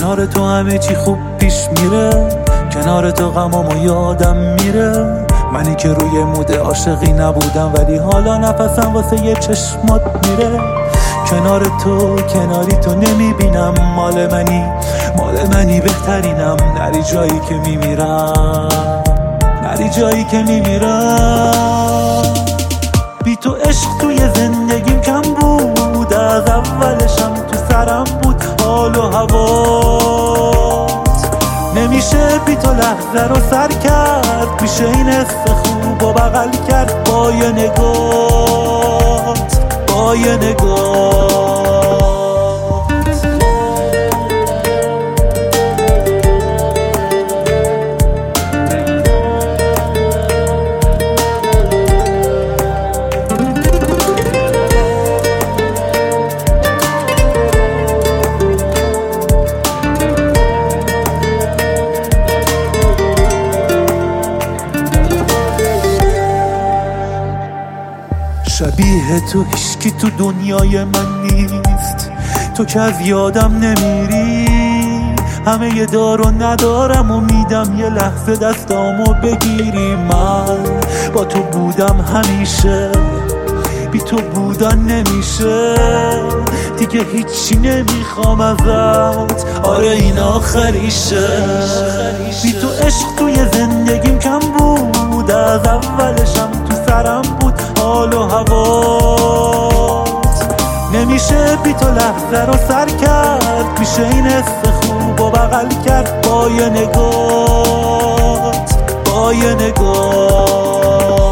کنار تو همه چی خوب پیش میره، کنار تو غمامو یادم میره. منی که روی مود عاشقی نبودم ولی حالا نفسم واسه یه چشمات میره. کنار تو کناری تو نمیبینم، مال منی بهترینم. نری جایی که میمیرم، نری جایی که میمیرم. بی تو عشق توی زندگیم کم بود، از اولشم تو سرم بود حال و هوات. نمیشه بی تو لحظه رو سر کرد، میشه این حس خوب و بغل کرد با یه نگات، با یه نگات. شبیه تو هیچکی تو دنیای من نیست، تو که از یادم نمیری. همه یه دار و ندارم و میدم یه لحظه دستامو بگیری. من با تو بودم همیشه، بی تو بودن نمیشه. دیگه هیچی نمیخوام ازت، آره این آخریشه. بی تو عشق توی زندگیم کم بود، از اولشم تو سرم بود حال و هوات. نمیشه بی تو لحظه رو سر کرد، میشه این حس خوب و بغل کرد با یه نگات، با یه نگات.